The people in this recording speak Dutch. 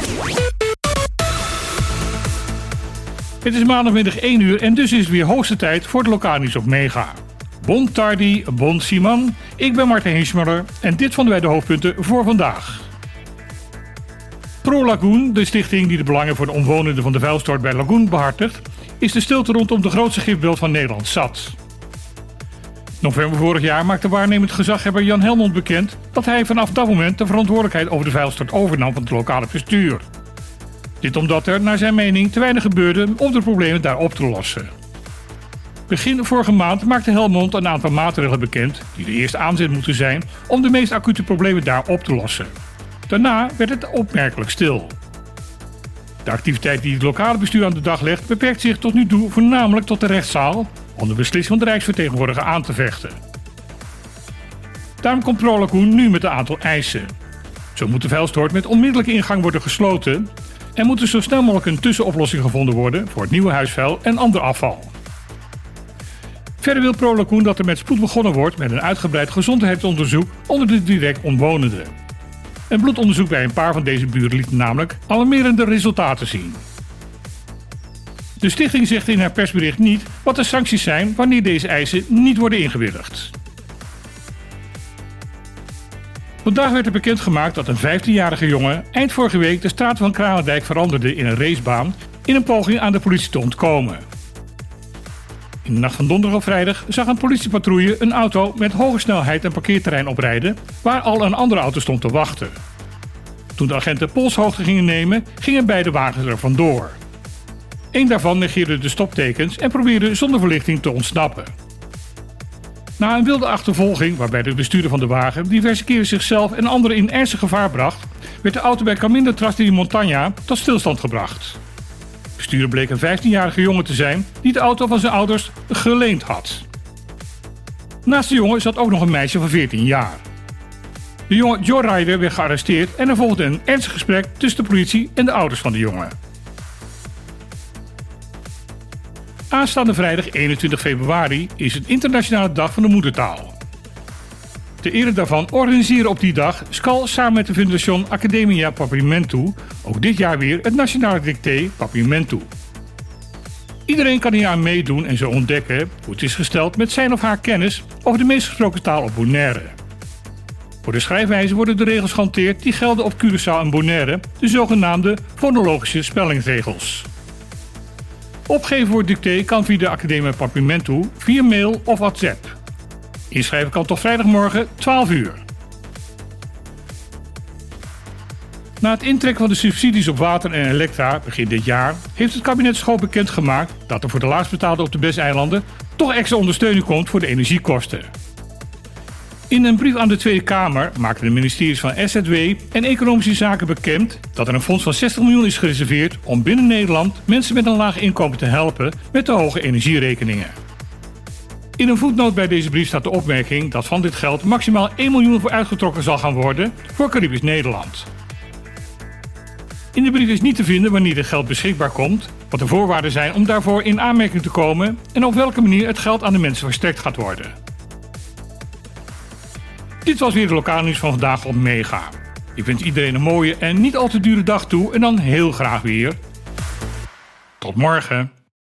Het is maandagmiddag 1 uur en dus is het weer hoogste tijd voor de lokale nieuws op Mega. Bon tardi, bon Simon. Ik ben Martin Hinsmuller en dit vonden wij de hoofdpunten voor vandaag. Pro Lagoon, de stichting die de belangen voor de omwonenden van de vuilstort bij Lagoon behartigt, is de stilte rondom de grootste gifbeeld van Nederland zat. November vorig jaar maakte waarnemend gezaghebber Jan Helmond bekend dat hij vanaf dat moment de verantwoordelijkheid over de vuilstort overnam van het lokale bestuur. Dit omdat er, naar zijn mening, te weinig gebeurde om de problemen daar op te lossen. Begin vorige maand maakte Helmond een aantal maatregelen bekend die de eerste aanzet moeten zijn om de meest acute problemen daar op te lossen. Daarna werd het opmerkelijk stil. De activiteit die het lokale bestuur aan de dag legt beperkt zich tot nu toe voornamelijk tot de rechtszaal om de beslissing van de Rijksvertegenwoordiger aan te vechten. Daarom komt Pro Lagoon nu met een aantal eisen. Zo moet de vuilstort met onmiddellijke ingang worden gesloten en moet er zo snel mogelijk een tussenoplossing gevonden worden voor het nieuwe huisvuil en ander afval. Verder wil Pro Lagoon dat er met spoed begonnen wordt met een uitgebreid gezondheidsonderzoek onder de direct omwonenden. Een bloedonderzoek bij een paar van deze buren liet namelijk alarmerende resultaten zien. De stichting zegt in haar persbericht niet wat de sancties zijn wanneer deze eisen niet worden ingewilligd. Vandaag werd er bekendgemaakt dat een 15-jarige jongen eind vorige week de straat van Kralendijk veranderde in een racebaan in een poging aan de politie te ontkomen. In de nacht van donderdag op vrijdag zag een politiepatrouille een auto met hoge snelheid een parkeerterrein oprijden waar al een andere auto stond te wachten. Toen de agenten polshoogte gingen nemen, gingen beide wagens er vandoor. Eén daarvan negeerde de stoptekens en probeerde zonder verlichting te ontsnappen. Na een wilde achtervolging, waarbij de bestuurder van de wagen diverse keren zichzelf en anderen in ernstig gevaar bracht, werd de auto bij Camino Trasti di Montagna tot stilstand gebracht. De bestuurder bleek een 15-jarige jongen te zijn die de auto van zijn ouders geleend had. Naast de jongen zat ook nog een meisje van 14 jaar. De jonge joyrider werd gearresteerd en er volgde een ernstig gesprek tussen de politie en de ouders van de jongen. Aanstaande vrijdag 21 februari is het Internationale Dag van de Moedertaal. Ter ere daarvan organiseren op die dag SCAL samen met de Fundación Academia Papiamentu ook dit jaar weer het Nationale Dicté Papiamentu. Iedereen kan hier aan meedoen en zo ontdekken hoe het is gesteld met zijn of haar kennis over de meest gesproken taal op Bonaire. Voor de schrijfwijze worden de regels gehanteerd die gelden op Curaçao en Bonaire, de zogenaamde fonologische spellingsregels. Opgeven voor het dicté kan via de Academia Papiamentu, via mail of WhatsApp. Inschrijven kan tot vrijdagmorgen 12 uur. Na het intrekken van de subsidies op water en elektra begin dit jaar heeft het kabinet Schoof bekendgemaakt dat er voor de laagstbetaalden op de BES-eilanden toch extra ondersteuning komt voor de energiekosten. In een brief aan de Tweede Kamer maakten de ministeries van SZW en Economische Zaken bekend dat er een fonds van 60 miljoen is gereserveerd om binnen Nederland mensen met een laag inkomen te helpen met de hoge energierekeningen. In een voetnoot bij deze brief staat de opmerking dat van dit geld maximaal 1 miljoen voor uitgetrokken zal gaan worden voor Caribisch Nederland. In de brief is niet te vinden wanneer dit geld beschikbaar komt, wat de voorwaarden zijn om daarvoor in aanmerking te komen en op welke manier het geld aan de mensen verstrekt gaat worden. Dit was weer de lokale nieuws van vandaag op Mega. Ik wens iedereen een mooie en niet al te dure dag toe en dan heel graag weer. Tot morgen.